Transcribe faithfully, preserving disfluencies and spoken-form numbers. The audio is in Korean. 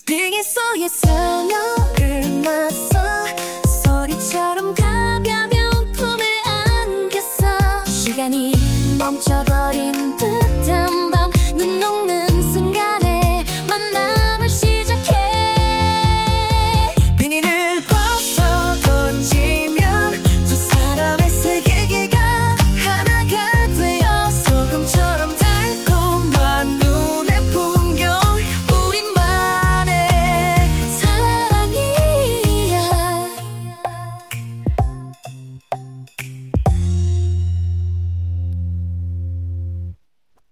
비기 속에 스며를 놨어. 소리처럼 가벼운 품에 안겼어. 시간이 멈춰버린 듯